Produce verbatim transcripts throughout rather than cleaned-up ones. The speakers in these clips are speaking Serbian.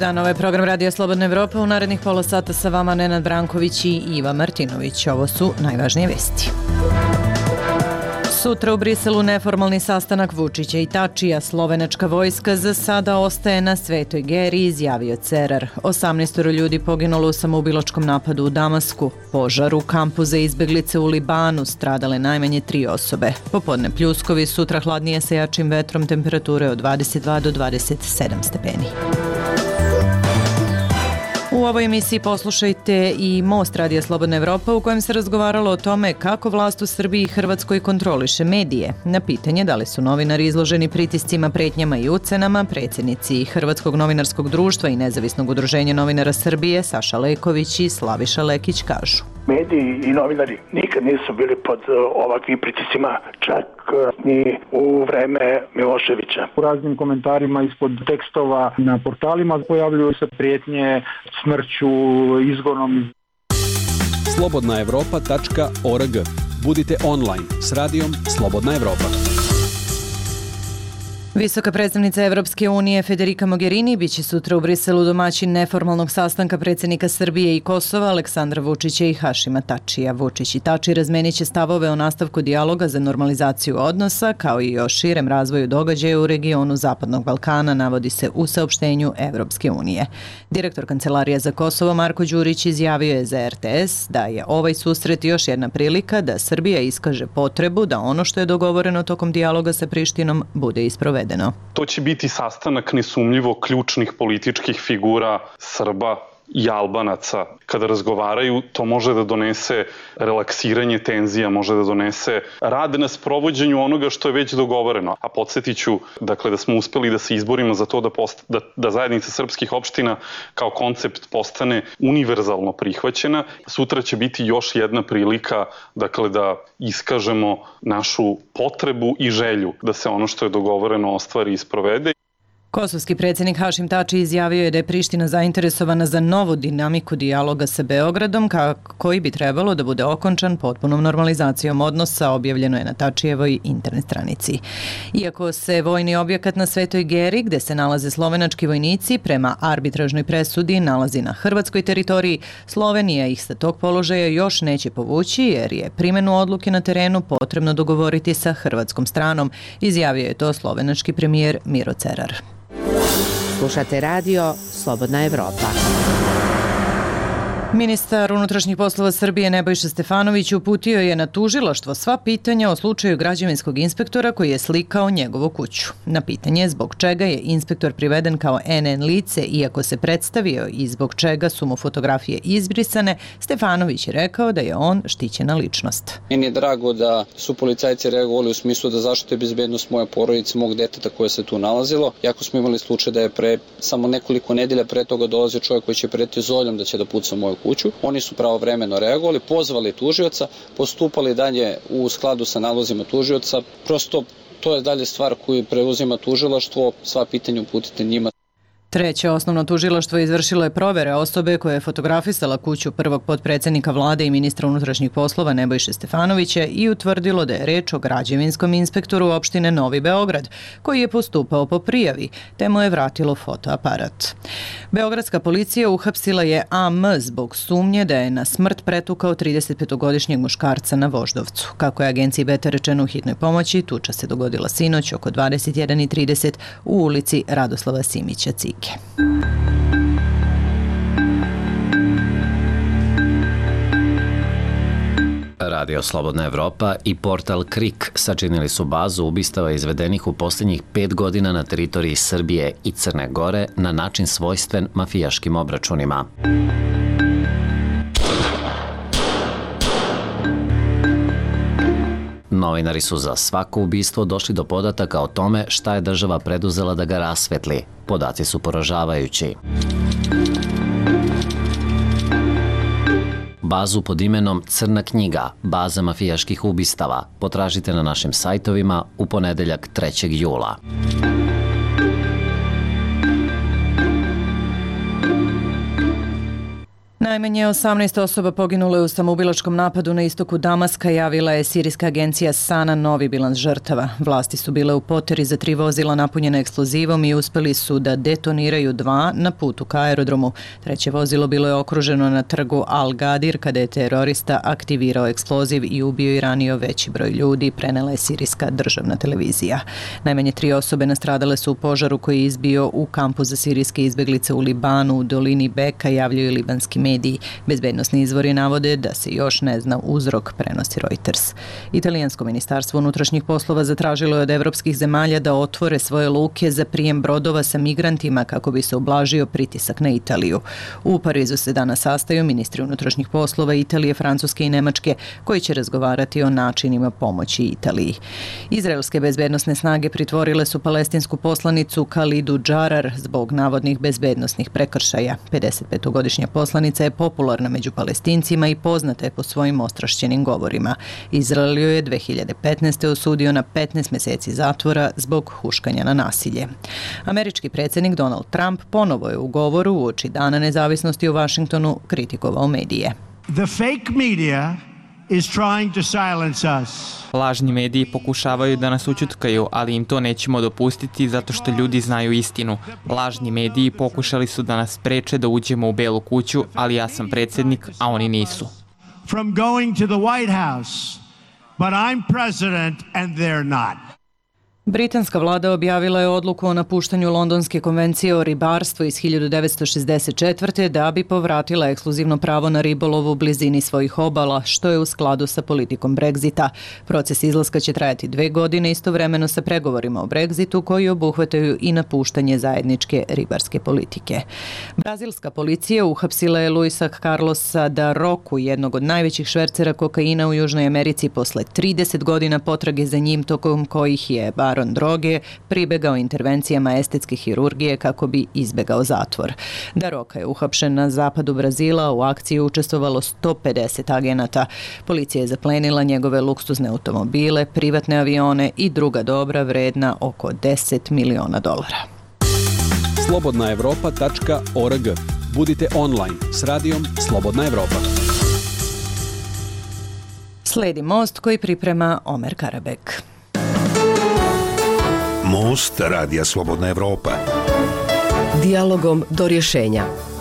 dan, ovo je program Radija Slobodna Evropa. U narednih pola sata sa vama Nenad Branković i Iva Martinović. Ovo su najvažnije vesti. Sutra u Briselu neformalni sastanak Vučića i Tačija. Slovenačka vojska za sada ostaje na Svetoj Geri, izjavio Cerar. osamnaestoro ljudi poginulo u samoubilačkom napadu u Damasku. Požar u kampu za izbeglice u Libanu, stradale najmanje tri osobe. Popodne pljuskovi, sutra hladnije sa jačim vetrom, temperature od dvadeset dva do dvadeset sedam stepeni. U ovoj emisiji poslušajte i Most Radija Slobodna Evropa u kojem se razgovaralo o tome kako vlast u Srbiji i Hrvatskoj kontroliše medije. Na pitanje da li su novinari izloženi pritiscima, pretnjama i ucenama, predsjednici Hrvatskog novinarskog društva i Nezavisnog udruženja novinara Srbije Saša Leković i Slaviša Lekić kažu. Mediji i novinari nikad nisu bili pod ovakvim pritiscima, čak ni u vreme Miloševića. U raznim komentarima ispod tekstova na portalima pojavljuju se prijetnje smrću, izgonom. slobodna evropa tačka org. Budite online s radijom Slobodna Evropa. Visoka predstavnica Evropske unije Federica Mogherini biće sutra u Briselu domaćin neformalnog sastanka predsjednika Srbije i Kosova Aleksandra Vučića i Hašima Tačija. Vučić i Tači razmenit će stavove o nastavku dijaloga za normalizaciju odnosa, kao i o širem razvoju događaja u regionu Zapadnog Balkana, navodi se u saopštenju Evropske unije. Direktor Kancelarije za Kosovo Marko Đurić izjavio je za R T S da je ovaj susret još jedna prilika da Srbija iskaže potrebu da ono što je dogovoreno tokom dijaloga sa Prištinom bude isprovedeno. To će biti sastanak nesumnjivo ključnih političkih figura Srba i Albanaca. Kada razgovaraju, to može da donese relaksiranje tenzija, može da donese rad na sprovođenju onoga što je već dogovoreno. A podsjetit ću dakle, da smo uspeli da se izborimo za to da, post, da, da zajednica srpskih opština kao koncept postane univerzalno prihvaćena. Sutra će biti još jedna prilika dakle, da iskažemo našu potrebu i želju da se ono što je dogovoreno ostvari i sprovede. Kosovski predsjednik Hašim Tači izjavio je da je Priština zainteresovana za novu dinamiku dijaloga sa Beogradom, koji bi trebalo da bude okončan potpunom normalizacijom odnosa, objavljeno je na Tačijevoj internet stranici. Iako se vojni objekat na Svetoj Geri, gde se nalaze slovenački vojnici, prema arbitražnoj presudi nalazi na hrvatskoj teritoriji, Slovenija ih sa tog položaja još neće povući, jer je primjenu odluke na terenu potrebno dogovoriti sa hrvatskom stranom, izjavio je to slovenački premijer Miro Cerar. Slušate radio Slobodna Evropa. Ministar unutrašnjih poslova Srbije Nebojša Stefanović uputio je na tužilaštvo sva pitanja o slučaju građevinskog inspektora koji je slikao njegovu kuću. Na pitanje zbog čega je inspektor priveden kao N N lice iako se predstavio i zbog čega su mu fotografije izbrisane, Stefanović je rekao da je on štićena ličnost. Meni je drago da su policajci reagovali u smislu da zaštite bezbednost moje porodice, mog deteta koje se tu nalazilo. Jako smo imali slučaj da je pre samo nekoliko nedelja pre toga dolazio čovjek koji će pretio zoljom da će da puca moju kuću. Oni su pravovremeno reagovali, pozvali tužioca, postupali dalje u skladu sa nalozima tužioca. Prosto to je dalje stvar koju preuzima tužilaštvo, sva pitanja uputite njima. Treće osnovno tužilaštvo izvršilo je provere osobe koja je fotografisala kuću prvog potpredsjednika vlade i ministra unutrašnjih poslova Nebojše Stefanovića i utvrdilo da je reč o građevinskom inspektoru opštine Novi Beograd, koji je postupao po prijavi, te mu je vratilo fotoaparat. Beogradska policija uhapsila je A M zbog sumnje da je na smrt pretukao tridesetpetogodišnjeg muškarca na Voždovcu. Kako je agenciji Beta rečeno u hitnoj pomoći, tuča se dogodila sinoć oko dvadeset jedan i trideset u ulici Radoslava Simića Cike. Radio Slobodna Evropa i portal Krik sačinili su bazu ubistava izvedenih u posljednjih pet godina na teritoriji Srbije i Crne Gore na način svojstven mafijaškim obračunima. Novinari su za svako ubistvo došli do podataka o tome šta je država preduzela da ga rasvetli. Podaci su poražavajući. Bazu pod imenom Crna knjiga, baza mafijaških ubistava, potražite na našim sajtovima u ponedeljak trećeg jula. Najmanje osamnaest osoba poginulo je u samoubilačkom napadu na istoku Damaska, javila je sirijska agencija Sana novi bilans žrtava. Vlasti su bile u poteri za tri vozila napunjene eksplozivom i uspeli su da detoniraju dva na putu ka aerodromu. Treće vozilo bilo je okruženo na trgu Al-Gadir kada je terorista aktivirao eksploziv i ubio i ranio veći broj ljudi, prenela je sirijska državna televizija. Najmanje tri osobe nastradale su u požaru koji je izbio u kampu za sirijske izbeglice u Libanu u dolini Beka, javljaju libanski mediji. Bezbednosni izvori navode da se još ne zna uzrok, prenosi Reuters. Italijansko ministarstvo unutrašnjih poslova zatražilo je od evropskih zemalja da otvore svoje luke za prijem brodova sa migrantima kako bi se ublažio pritisak na Italiju. U Parizu se danas sastaju ministri unutrašnjih poslova Italije, Francuske i Nemačke koji će razgovarati o načinima pomoći Italiji. Izraelske bezbednosne snage pritvorile su palestinsku poslanicu Khalidu Džarar zbog navodnih bezbednosnih prekršaja. pedesetpetogodišnja poslanica je popularna među Palestincima i poznata je po svojim ostrašćenim govorima. Izrael joj je dve hiljade petnaeste. osudio na petnaest meseci zatvora zbog huškanja na nasilje. Američki predsjednik Donald Trump ponovo je u govoru uoči Dana nezavisnosti u Vašingtonu kritikovao medije. The fake media is trying to silence us. Lažni mediji pokušavaju da nas ućutkaju, ali im to nećemo dopustiti zato što ljudi znaju istinu. Lažni mediji pokušali su da nas spreče da uđemo u Belu kuću, ali ja sam predsjednik, a oni nisu. From going to the White House, but I'm president and they're not. Britanska vlada objavila je odluku o napuštanju Londonske konvencije o ribarstvu iz hiljadu devetsto šezdeset četvrte. da bi povratila ekskluzivno pravo na ribolov u blizini svojih obala, što je u skladu sa politikom Brexita. Proces izlaska će trajati dve godine, istovremeno sa pregovorima o Brexitu koji obuhvataju i napuštanje zajedničke ribarske politike. Brazilska policija uhapsila je Luisa Carlosa da Roku, jednog od najvećih švercera kokaina u Južnoj Americi, posle trideset godina potrage za njim tokom kojih je bar baron droge pribegao intervencijama estetske hirurgije kako bi izbegao zatvor. Da Roka je uhapšen na zapadu Brazila, u akciji učestvovalo sto pedeset agenata. Policija je zaplenila njegove luksuzne automobile, privatne avione i druga dobra vredna oko deset miliona dolara. slobodna evropa tačka org. Budite online s radijom Slobodna Evropa. Sledi Most koji priprema Omer Karabek. Most radija Slobodna Evropa. Dijalogom do rješenja.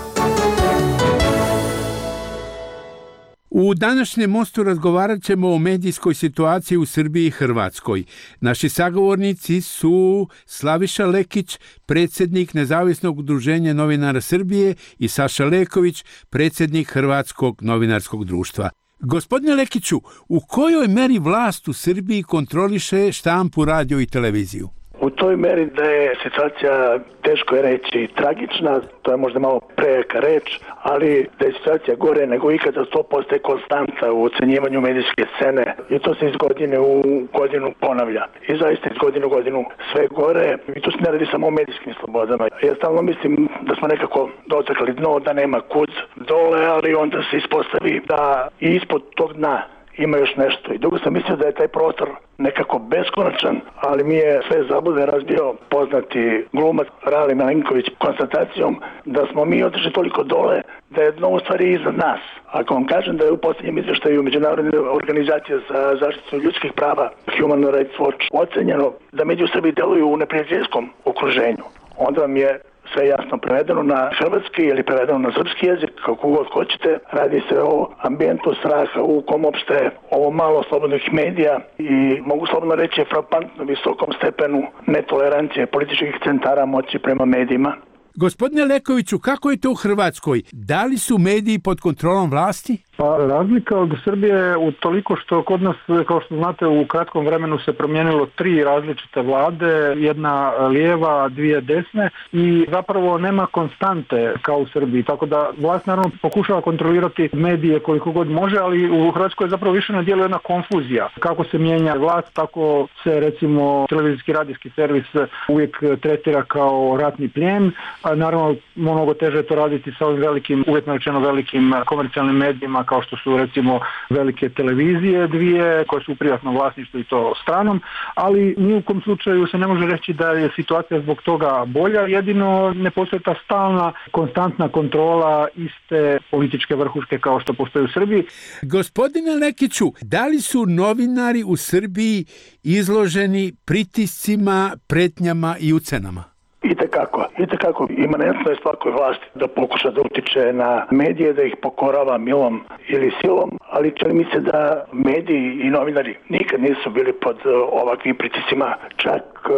U današnjem Mostu razgovarat ćemo o medijskoj situaciji u Srbiji i Hrvatskoj. Naši sagovornici su Slaviša Lekić, predsjednik Nezavisnog udruženja novinara Srbije, i Saša Leković, predsjednik Hrvatskog novinarskog društva. Gospodine Lekiću, u kojoj meri vlast u Srbiji kontroliše štampu, radio i televiziju? U toj meri da je situacija, teško je reći, tragična, to je možda malo prejaka reč, ali da je situacija gore nego ikada, to postaje konstanta u ocenjivanju medijske scene i to se iz godine u godinu ponavlja. I zaista iz godine u godinu sve gore, i to se ne radi samo o medijskim slobodama. Ja stalno mislim da smo nekako dotakli dno, da nema kud dole, ali onda se ispostavi da i ispod tog dna ima još nešto. I dugo sam mislio da je taj prostor nekako beskonačan, ali mi je sve zabude razbio poznati glumac Rali Milenković konstatacijom da smo mi otišli toliko dole da je dno u stvari iznad nas. Ako vam kažem da je u posljednjem izvještaju Međunarodne organizacije za zaštitu ljudskih prava Human Rights Watch ocenjeno da mediji u Srbiji deluju u neprijateljskom okruženju, onda vam je sve jasno prevedeno na hrvatski ili prevedeno na srpski jezik, kako god hoćete. Radi se o ambijentu straha u kom opšte ovo malo slobodnih medija i mogu slobodno reći frapantno visokom stepenu netolerancije političkih centara moći prema medijima. Gospodine Lekoviću, kako je to u Hrvatskoj? Da li su mediji pod kontrolom vlasti? Pa razlika od Srbije je u toliko što kod nas, kao što znate, u kratkom vremenu se promijenilo tri različite vlade, jedna lijeva, dvije desne, i zapravo nema konstante kao u Srbiji, tako da vlast naravno pokušava kontrolirati medije koliko god može, ali u Hrvatskoj je zapravo više na dijelu jedna konfuzija. Kako se mijenja vlast, tako se recimo televizijski radijski servis uvijek tretira kao ratni plijen, a naravno mnogo teže je to raditi sa ovim velikim, uvjetno rečeno velikim komercijalnim medijima kao što su recimo velike televizije dvije koje su u privatnom vlasništvu i to stranom, ali ni u kom slučaju se ne može reći da je situacija zbog toga bolja, jedino ne postoji ta stalna, konstantna kontrola iste političke vrhuške kao što postoji u Srbiji. Gospodine Lekiću, da li su novinari u Srbiji izloženi pritiscima, pretnjama i ucenama? Itekako, itekako imanentno je svakoj vlasti da pokuša da utiče na medije, da ih pokorava milom ili silom, ali čini mi se da mediji i novinari nikad nisu bili pod ovakvim pritiscima, čak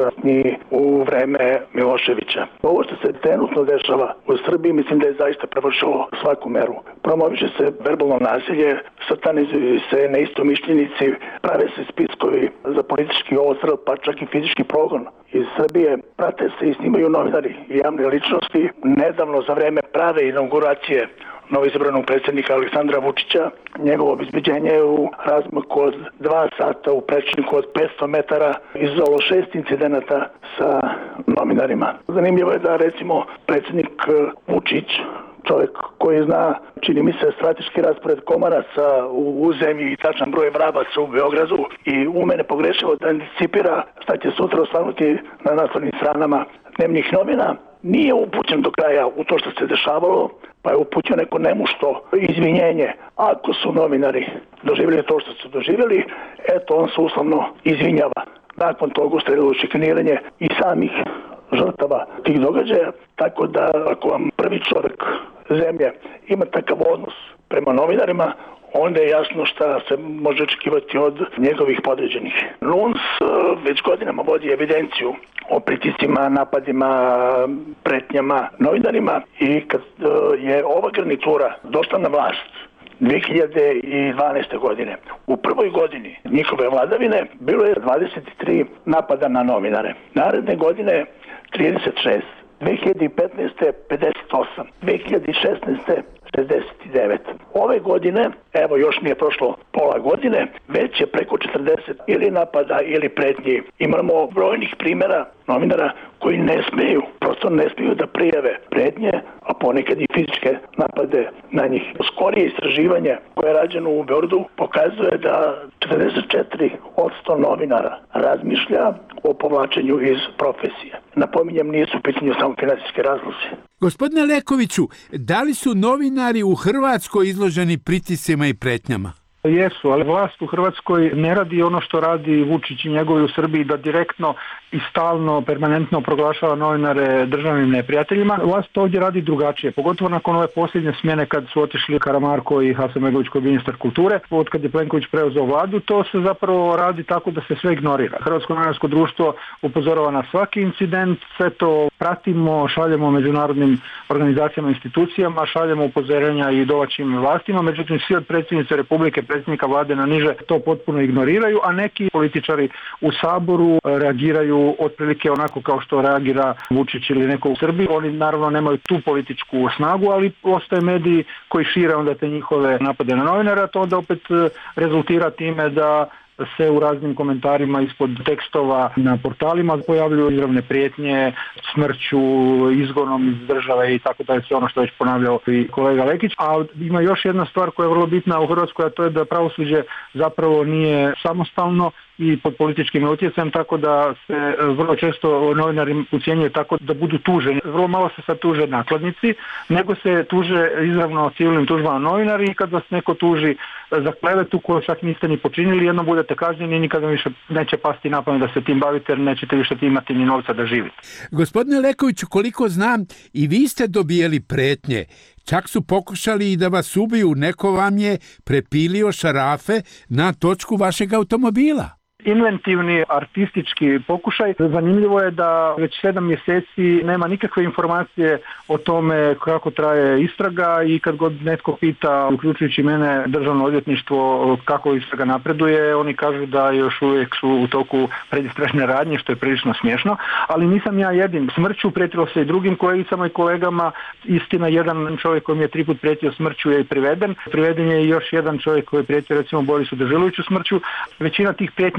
ni u vreme Miloševića. Ovo što se trenutno dešava u Srbiji mislim da je zaista prevršilo svaku meru. Promoviše se verbalno nasilje, satanizuju se neistomišljenici, prave se spiskovi za politički odstrel, pa čak i fizički progon. Iz Srbije prate se i snimaju novinari i javne ličnosti. Nedavno za vreme prave inauguracije novoizabranog predsjednika Aleksandra Vučića, njegovo obezbeđenje je u razmaku od dva sata u prečniku od petsto metara izazvalo šest incidenata sa novinarima. Zanimljivo je da recimo predsjednik Vučić, čovjek koji zna, čini mi se, strateški raspored komaraca u, u zemlji i tačan broj vrabaca u Beogradu i ume nepogrešivo da anticipira šta će sutra osvanuti na naslovnim stranama dnevnih novina, nije upućen do kraja u to što se dešavalo, pa je upućen neko nemušto izvinjenje. Ako su novinari doživjeli to što su doživjeli, eto on se uslovno izvinjava. Nakon toga usledilo šikaniranje i samih žrtava tih događaja, tako da ako vam prvi čovjek zemlje ima takav odnos prema novinarima, onda je jasno šta se može očekivati od njegovih podređenih. N U N S već godinama vodi evidenciju o pritiscima, napadima, pretnjama novinarima i kad je ova garnitura došla na vlast dve hiljade dvanaeste. godine. U prvoj godini njihove vladavine bilo je dvadeset tri napada na novinare. Naredne godine trideset šest. dve hiljade petnaeste. pedeset osam. dve hiljade šesnaeste. šezdeset devet. Ove godine, evo još nije prošlo pola godine, već je preko četrdeset ili napada ili pretnji. Imamo brojnih primjera novinara koji ne smeju, prosto ne smeju da prijave pretnje, a ponekad i fizičke napade na njih. Skorije istraživanje koje je rađeno u Beogradu pokazuje da četrdeset četiri posto novinara razmišlja o povlačenju iz profesije. Napominjem, nisu u pitanju samo finansijske razlozi. Gospodine Lekoviću, da li su novinari u Hrvatskoj izloženi pritiscima i pretnjama? Jesu, ali vlast u Hrvatskoj ne radi ono što radi Vučić i njegovi u Srbiji, da direktno i stalno, permanentno proglašava novinare državnim neprijateljima. Vlast ovdje radi drugačije, pogotovo nakon ove posljednje smjene kad su otišli Karamarko i Hasanbegović koji je ministar kulture. Od kad je Plenković preuzeo vladu, to se zapravo radi tako da se sve ignorira. Hrvatsko novinarsko društvo upozorava na svaki incident, sve to pratimo, šaljemo međunarodnim organizacijama i institucijama, šaljemo upozorenja i domaćim vlastima, međutim svi od predsjednice Republike, predsjednika vlade na niže to potpuno ignoriraju, a neki političari u Saboru reagiraju otprilike onako kao što reagira Vučić ili neko u Srbiji. Oni naravno nemaju tu političku snagu, ali ostaje mediji koji šire onda te njihove napade na novinara, a to onda opet rezultira time da se u raznim komentarima ispod tekstova na portalima pojavljuju izravne prijetnje, smrću, izgonom iz države i tako dalje, sve ono što je već ponavljao i kolega Lekić. A ima još jedna stvar koja je vrlo bitna u Hrvatskoj, a to je da pravosuđe zapravo nije samostalno i pod političkim utjecajem, tako da se vrlo često novinari ucjenjuju tako da budu tuženi. Vrlo malo se sad tuže nakladnici, nego se tuže izravno civilnim tužbama novinari i kad vas neko tuži za klevetu koju čak niste ni počinili, jedno budete kažnjeni i nikada više neće pasti na pamet da se tim bavite jer nećete više imati ni novca da živite. Gospodine Lekoviću, koliko znam, i vi ste dobijeli pretnje. Čak su pokušali i da vas ubiju, neko vam je prepilio šarafe na točku vašeg automobila. Inventivni artistički pokušaj. Zanimljivo je da već sedam mjeseci nema nikakve informacije o tome kako traje istraga i kad god netko pita, uključujući mene, državno odvjetništvo kako istraga napreduje, oni kažu da još uvijek su u toku predistražne radnje, što je prilično smiješno, ali nisam ja jedin. Smrću prijetilo se i drugim kolegicama i kolegama. Istina, jedan čovjek koji mi je tri put prijetio smrću je i priveden. Priveden je i još jedan čovjek koji je prijetio recimo Borisu Dežuloviću smrću. Većina tih prijetnji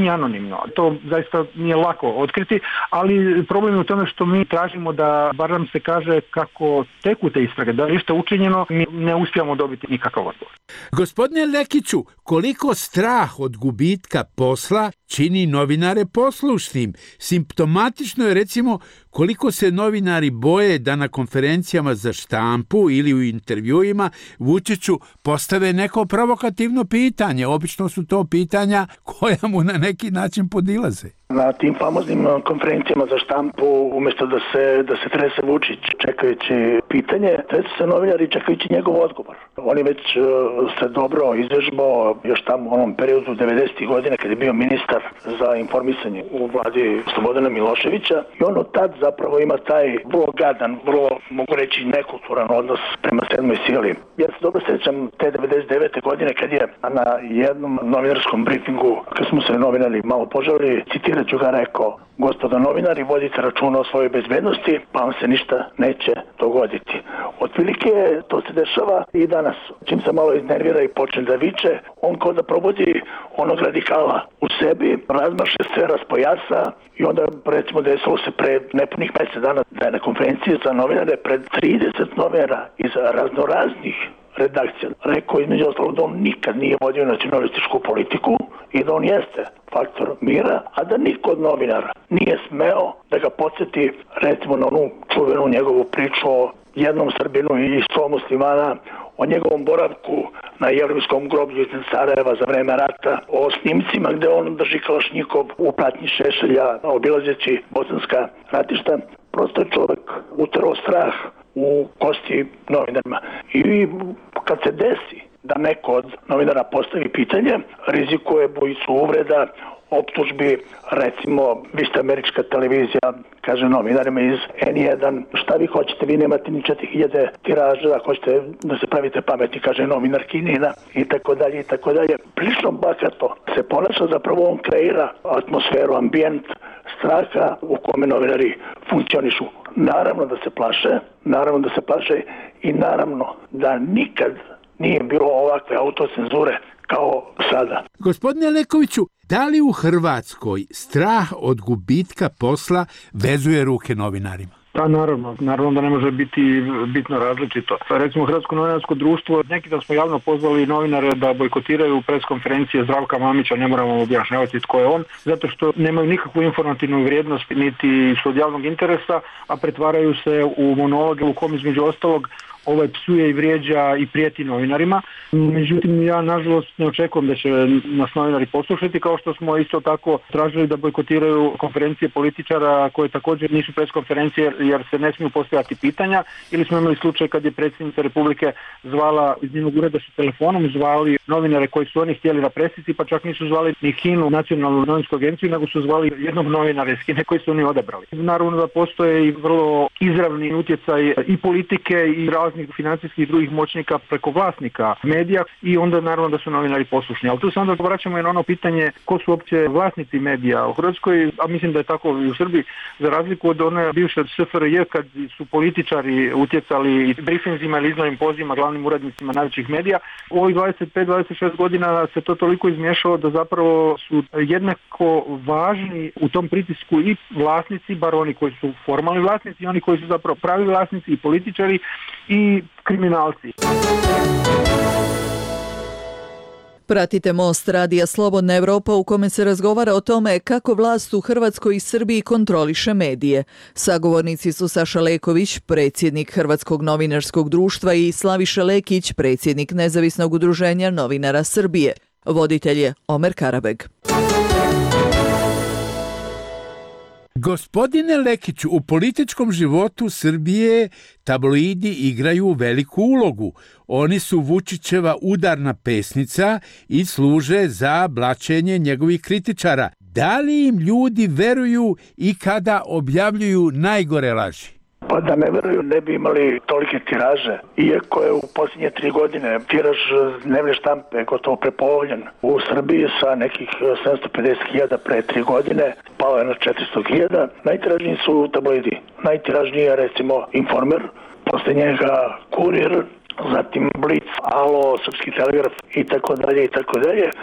nije anonimno. To zaista nije lako otkriti, ali problem je u tome što mi tražimo da bar nam se kaže kako teku te istrage, da li što je učinjeno, mi ne uspijamo dobiti nikakav odgovor. Gospodine Lekiću, koliko strah od gubitka posla čini novinare poslušnim? Simptomatično je recimo koliko se novinari boje da na konferencijama za štampu ili u intervjuima Vučiću postave neko provokativno pitanje. Obično su to pitanja koja mu na neki način podilaze. Na tim famoznim konferencijama za štampu, umjesto da se, da se trese Vučić čekajući pitanje, tresu se novinari čekajući njegov odgovor. On je već uh, se dobro izvežbao još tamo u onom periodu devedesetih godine kad je bio ministar za informisanje u vladi Slobodana Miloševića i on od tad zapravo ima taj vrlo gadan, vrlo, mogu reći, nekulturan odnos prema sedmoj sili. Ja se dobro sjećam te devedeset devete godine kad je na jednom novinarskom briefingu, kad smo se novinari malo požalili, citirat ću ga, rekao: gospodo novinari, vodite računa o svojoj bezbednosti, pa vam se ništa neće dogoditi. Otprilike to se dešava i danas. Čim se malo iznervira i počne da viče, on kao da probudi onog radikala u sebi, razmaše se, raspojasa i onda recimo desilo se pre nepunih mesec dana da je na konferenciji za novinare pred trideset novinara iz raznoraznih redakcija rekao između ostalog da on nikad nije vodio nacionalističku politiku i da on jeste faktor mira, a da niko od novinara nije smeo da ga podsjeti recimo na onu čuvenu njegovu priču o jednom Srbinu i sto muslimana, o njegovom boravku na jevrejskom groblju iz Sarajeva za vreme rata, o snimcima gde on drži kalašnjikov u pratnji Šešelja obilazeći bosanska ratišta. Prosto je čovek uterao strah u kosti novinarima. I kad se desi da neko od novinara postavi pitanje, rizikuje bojicu uvreda, optužbi, recimo, vi ste američka televizija, kaže novinarima iz en jedan, šta vi hoćete, vi nemate ni četiri hiljade tiraža, ako hoćete da se pravite pametni, kaže novinar Kinina, i tako dalje, i tako dalje. Prilično bakato se ponaša, zapravo on kreira atmosferu, ambijent straha u kome novinari funkcionišu. Naravno da se plaše, naravno da se plaše i naravno da nikad nije bilo ovakve autocenzure kao sada. Gospodine Lekoviću, da li u Hrvatskoj strah od gubitka posla vezuje ruke novinarima? Pa naravno, naravno da ne može biti bitno različito. Recimo Hrvatsko novinarsko društvo, neki da smo javno pozvali novinare da bojkotiraju preskonferencije Zdravka Mamića, ne moramo objašnjavati tko je on, zato što nemaju nikakvu informativnu vrijednost niti su od javnog interesa, a pretvaraju se u monologe u kom između ostalog ovaj psuje i vrijeđa i prijeti novinarima. Međutim, ja nažalost ne očekujem da će nas novinari poslušati, kao što smo isto tako tražili da bojkotiraju konferencije političara koje također nisu preskonferencije jer se ne smiju postavljati pitanja, ili smo imali slučaj kad je predsjednica Republike zvala iz njenog ureda sa telefonom, zvali novinare koji su oni htjeli na presici, pa čak nisu zvali ni Hinu, nacionalnu novinsku agenciju, nego su zvali jednog novinara iz Hine koji su oni odabrali. Naravno da postoje i vrlo izravni utjecaj i politike i raznih financijskih i drugih moćnika preko vlasnika medija i onda naravno da su novinari poslušni. Ali tu se onda vraćamo i na ono pitanje ko su uopće vlasnici medija u Hrvatskoj, a mislim da je tako i u Srbiji, za razliku od one bivše S F R J kad su političari utjecali i brifinzima ili iznovim pozivima glavnim urednicima najvećih medija. U ovih dvadeset pet dvadeset šest godina se to toliko izmiješalo da zapravo su jednako važni u tom pritisku i vlasnici, bar oni koji su formalni vlasnici i oni koji su zapravo pravi vlasnici i političari i kriminalci. Pratite Most radija Slobodna Evropa u kome se razgovara o tome kako vlast u Hrvatskoj i Srbiji kontroliše medije. Sagovornici su Saša Leković, predsjednik Hrvatskog novinarskog društva, i Slaviša Lekić, predsjednik Nezavisnog udruženja novinara Srbije. Voditelj je Omer Karabeg. Gospodine Lekiću, u političkom životu Srbije tabloidi igraju veliku ulogu. Oni su Vučićeva udarna pesnica i služe za blaćenje njegovih kritičara. Da li im ljudi veruju i kada objavljuju najgore laži? Pa da ne veruju ne bi imali tolike tiraže. Iako je u posljednje tri godine tiraž dnevne štampe gotovo prepolovljen u Srbiji sa nekih sedamsto pedeset hiljada pre tri godine, pao je na četiristo hiljada. Najtiražniji su tabloidi. Najtiražniji je recimo Informer, posle njega Kurir, zatim Blic, Alo, Srpski telegraf i tako dalje i tako dalje.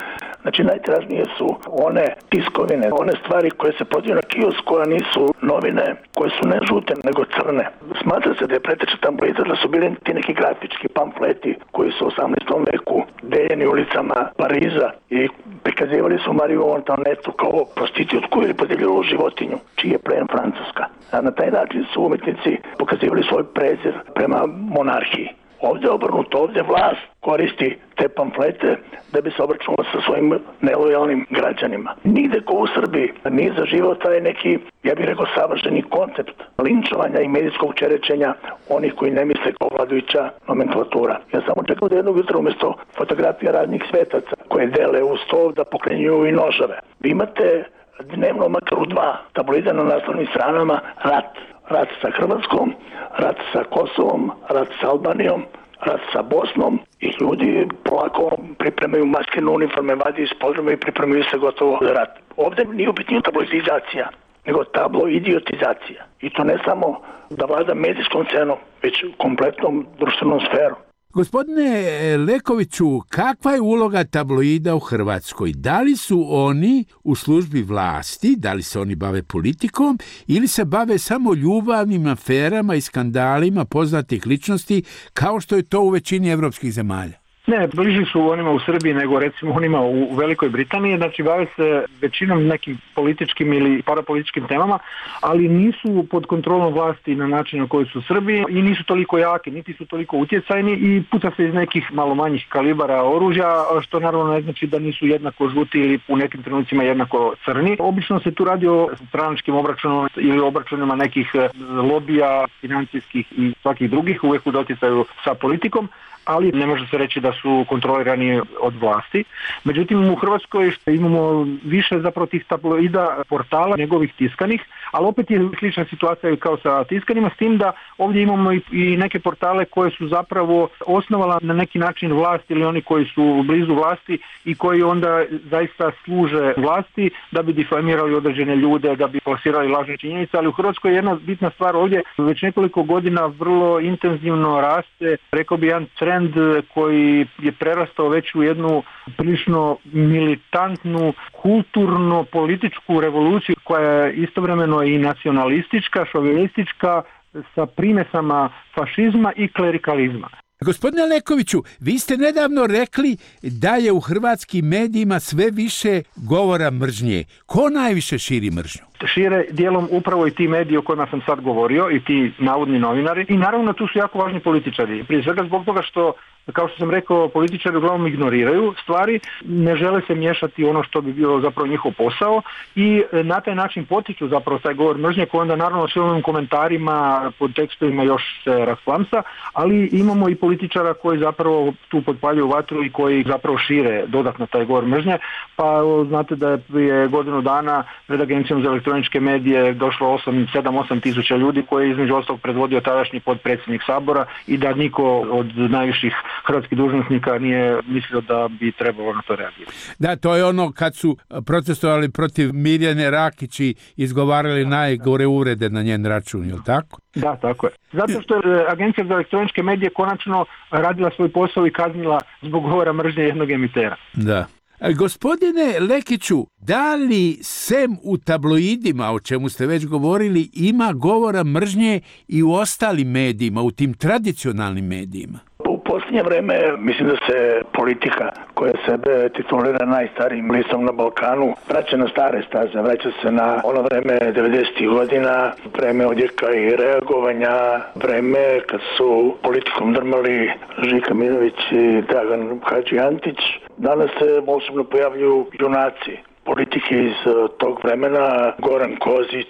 Znači najtražnije su one tiskovine, one stvari koje se prodaju na kiosk, koja nisu novine, koje su ne žute nego crne. Smatra se da je preteča tabloida da su bili ti neki grafički pamfleti koji su u osamnaestom veku deljeni ulicama Pariza i prikazivali su Mariju Antoanetu kao prostitutku ili podijeljivanu životinju, čiji je plen Francuska. A na taj način su umetnici pokazivali svoj prezir prema monarhiji. Ovdje obrnuto, ovdje vlast koristi te pamflete da bi se obračunala sa svojim nelojalnim građanima. Nigde ko u Srbiji nije zaživao taj neki, ja bih rekao, savršeni koncept linčovanja i medijskog čerečenja onih koji ne misle kao vladajuća nomenklatura. Ja samo čekam da jednog jutra umjesto fotografija radnih svetaca koje dele u stol da pokrenjuju i nožave. Vi imate dnevno makar u dva tabloida na naslovnim stranama rat. Rat sa Hrvatskom, rat sa Kosovom, rat sa Albanijom, rat sa Bosnom i ljudi polako pripremaju maskene uniforme, vadi iz podruma i pripremaju se gotovo za rat. Ovdje nije u pitanju tabloidizacija, nego tabloidiotizacija. I to ne samo da vlada medijskom scenom, već kompletnom društvenom sferom. Gospodine Lekoviću, kakva je uloga tabloida u Hrvatskoj? Da li su oni u službi vlasti, da li se oni bave politikom ili se bave samo ljubavnim aferama i skandalima poznatih ličnosti kao što je to u većini evropskih zemalja? Ne, bliži su onima u Srbiji nego recimo onima u Velikoj Britaniji, znači bave se većinom nekim političkim ili parapolitičkim temama, ali nisu pod kontrolom vlasti na način na koji su u Srbiji i nisu toliko jaki, niti su toliko utjecajni i puca se iz nekih malo manjih kalibara oružja, što naravno ne znači da nisu jednako žuti ili u nekim trenucima jednako crni. Obično se tu radi o stranačkim obračunima ili obračunima nekih lobija, financijskih i svakih drugih, uvijek u doticaju sa politikom, ali ne može se reći da su kontrolirani od vlasti. Međutim, u Hrvatskoj imamo više zapravo tih tabloida, portala, njegovih tiskanih, ali opet je slična situacija kao sa tiskanima, s tim da ovdje imamo i neke portale koje su zapravo osnovala na neki način vlast ili oni koji su blizu vlasti i koji onda zaista služe vlasti da bi difamirali određene ljude, da bi plasirali lažne činjenice, ali u Hrvatskoj je jedna bitna stvar ovdje, već nekoliko godina vrlo intenzivno raste, rekao bi jedan trend koji je prerastao već u jednu prilično militantnu, kulturno-političku revoluciju koja je istovremeno i nacionalistička, šovinistička, sa primesama fašizma i klerikalizma. Gospodine Lekoviću, vi ste nedavno rekli da je u hrvatskim medijima sve više govora mržnje. Ko najviše širi mržnju? Šire dijelom upravo i ti mediji o kojima sam sad govorio i ti navodni novinari i naravno tu su jako važni političari. Prije svega zbog toga što, kao što sam rekao, političari uglavnom ignoriraju stvari, ne žele se miješati ono što bi bio zapravo njihov posao i na taj način potiču zapravo taj govor mržnje koji onda naravno s ovim komentarima, pod tekstovima još se rasplamsa, ali imamo i političara koji zapravo tu potpaljuju vatru i koji zapravo šire dodatno taj govor mržnje, pa znate da je prije godinu dana pred Agencijom za elektroničke medije došlo sedam osam tisuća ljudi koji je između ostalog predvodio tadašnji potpredsjednik Sabora i da niko od najviših hrvatskih dužnosnika nije mislio da bi trebalo na to reagirati. Da, to je ono kad su protestovali protiv Mirjane Rakić i izgovarali najgore uvrede na njen račun, je li tako? Da, tako je. Zato što je Agencija za elektroničke medije konačno radila svoj posao i kaznila zbog govora mržnje jednog emitera. Da. Gospodine Lekiću, da li sem u tabloidima, o čemu ste već govorili, ima govora mržnje i u ostalim medijima, u tim tradicionalnim medijima? U posljednje vreme mislim da se politika koja sebe titulira najstarijim listom na Balkanu vraća na stare staze, vraća se na ono vreme devedesetih godina, vreme odjeka i reagovanja, vreme kad su politikom drmali Žika Minović i Dragan Hadži Antić. Danas se osobno pojavljuju junaci politike iz tog vremena, Goran Kozić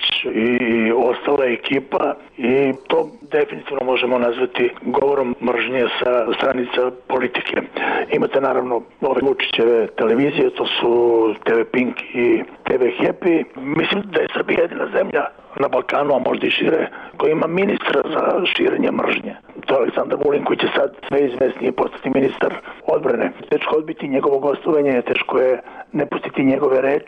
i ostala ekipa i to definitivno možemo nazvati govorom mržnje sa stranica politike. Imate naravno ove Vučićeve televizije, to su te ve Pink i te ve Happy. Mislim da je Srbija jedina zemlja na Balkanu, a možda i šire, koji ima ministra za širenje mržnje. To je Aleksandar Vulin koji će sad neizvesnije postati ministar odbrane. Teško odbiti njegovo gostovanje, teško je ne pustiti njegove reči,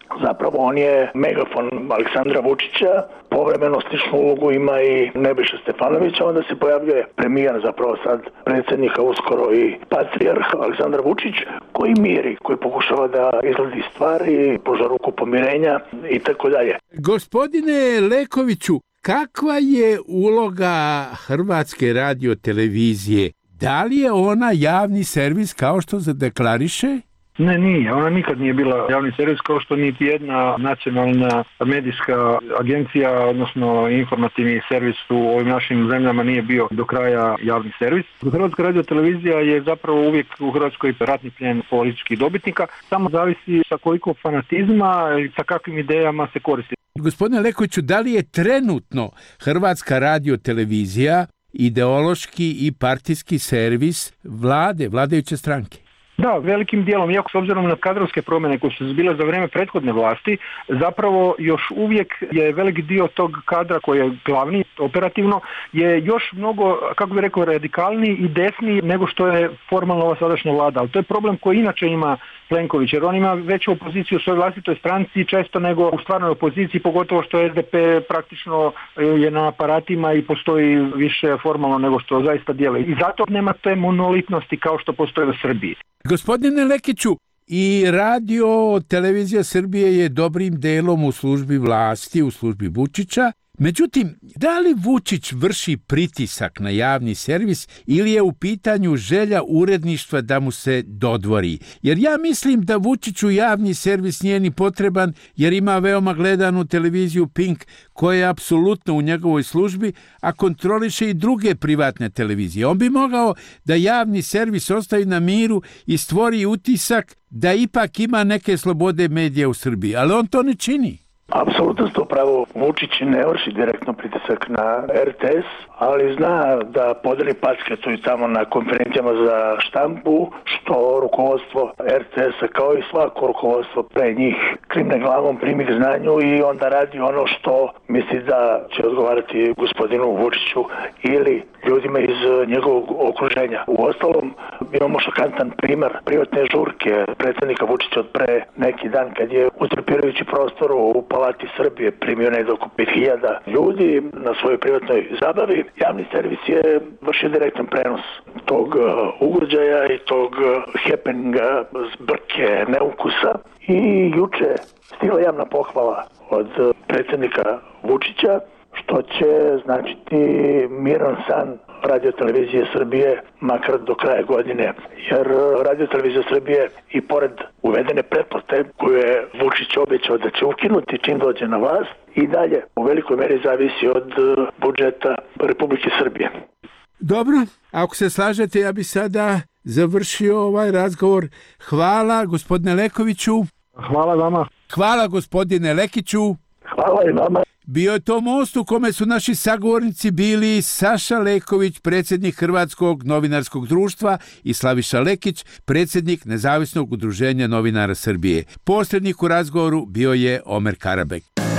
Zapravo on je megafon Aleksandra Vučića, povremeno sličnu ulogu ima i Nebojša Stefanović, onda se pojavljuje premijer, zapravo sad predsjednika, uskoro i patrijarh Aleksandar Vučić, koji miri, koji pokušava da izgledi stvari, pruža ruku pomirenja i tako dalje. Gospodine Lekoviću, kakva je uloga Hrvatske radiotelevizije? Da li je ona javni servis kao što se deklariše? Ne, nije. Ona nikad nije bila javni servis, kao što niti jedna nacionalna medijska agencija, odnosno informativni servis u ovim našim zemljama nije bio do kraja javni servis. Hrvatska radiotelevizija je zapravo uvijek u Hrvatskoj ratni plijen političkih dobitnika, samo zavisi sa koliko fanatizma i sa kakvim idejama se koristi. Gospodine Lekoviću, da li je trenutno Hrvatska radiotelevizija ideološki i partijski servis vlade, vladajuće stranke? Da, velikim dijelom, iako s obzirom na kadrovske promjene koje su bile za vrijeme prethodne vlasti, zapravo još uvijek je velik dio tog kadra koji je glavni, operativno, je još mnogo, kako bih rekao, radikalniji i desniji nego što je formalno ova sadašnja vlada. Ali to je problem koji inače ima Plenković, jer on ima veću opoziciju u svojoj vlastitoj stranci često nego u stvarnoj opoziciji, pogotovo što S D P praktično je na aparatima i postoji više formalno nego što zaista dijeli. I zato nema te monolitnosti kao što postoji u Srbiji. Gospodine Lekiću, i radio televizija Srbije je dobrim delom u službi vlasti, u službi Vučića. Međutim, da li Vučić vrši pritisak na javni servis ili je u pitanju želja uredništva da mu se dodvori? Jer ja mislim da Vučiću javni servis nije ni potreban, jer ima veoma gledanu televiziju Pink koja je apsolutno u njegovoj službi, a kontroliše i druge privatne televizije. On bi mogao da javni servis ostavi na miru i stvori utisak da ipak ima neke slobode medija u Srbiji, ali on to ne čini. Apsolutno ste upravo, Vučić ne vrši direktno pritisak na R T S, ali zna da podeli packe tu i tamo na konferencijama za štampu, što rukovodstvo R T S-a kao i svako rukovodstvo pre njih klimne glavom, primi k znanju i onda radi ono što misli da će odgovarati gospodinu Vučiću ili ljudima iz njegovog okruženja. U ostalom, imamo šokantan primer privatne žurke predsjednika Vučića od pre neki dan kad je u trpirajući prostoru u Palati Srbije primio negdje oko pet hiljada ljudi na svojoj privatnoj zabavi. Javni servis je vršio direktan prenos tog ugođaja i tog happeninga, zbrke, neukusa. I juče stigla javna pohvala od predsjednika Vučića, što će značiti miran san radiotelevizije Srbije makar do kraja godine. Jer radiotelevizija Srbije i pored uvedene pretplate koju je Vučić obećao da će ukinuti čim dođe na vlast, i dalje u velikoj meri zavisi od budžeta Republike Srbije. Dobro, ako se slažete, ja bi sada završio ovaj razgovor. Hvala gospodine Lekoviću. Hvala vama. Hvala gospodine Lekiću. Hvala i vama. Bio je to most u kome su naši sagovornici bili Saša Leković, predsjednik Hrvatskog novinarskog društva, i Slaviša Lekić, predsjednik Nezavisnog udruženja novinara Srbije. Posrednik u razgovoru bio je Omer Karabek.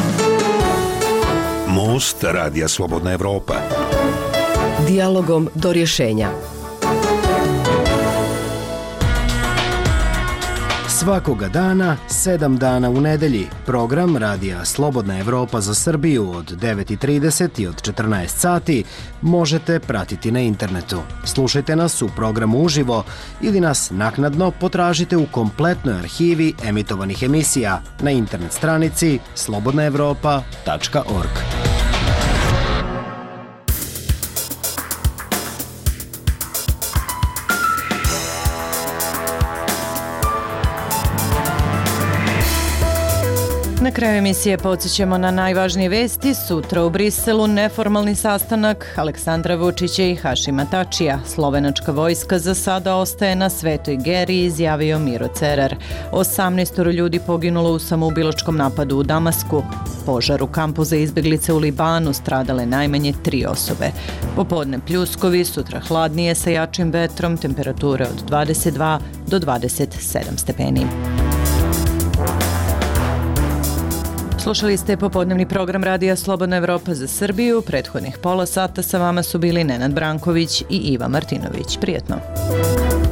Most Radija Slobodna Evropa. Dijalogom do rješenja. Svakoga dana, sedam dana u nedelji, program Radija Slobodna Evropa za Srbiju od devet i trideset i od četrnaest sati možete pratiti na internetu. Slušajte nas u programu uživo ili nas naknadno potražite u kompletnoj arhivi emitovanih emisija na internet stranici slobodna evropa tačka org. Na kraju emisije podsjećamo na najvažnije vesti. Sutra u Briselu neformalni sastanak Aleksandra Vučića i Hašima Tačija. Slovenačka vojska za sada ostaje na Svetoj Geri, izjavio Miro Cerar. osamnaest ljudi poginulo u samoubilačkom napadu u Damasku. Požar u kampu za izbjeglice u Libanu, stradale najmanje tri osobe. Popodne pljuskovi, sutra hladnije sa jačim vetrom, temperature od dvadeset dva do dvadeset sedam stepeni. Slušali ste popodnevni program Radija Slobodna Evropa za Srbiju. Prethodnih pola sata sa vama su bili Nenad Branković i Iva Martinović. Prijetno.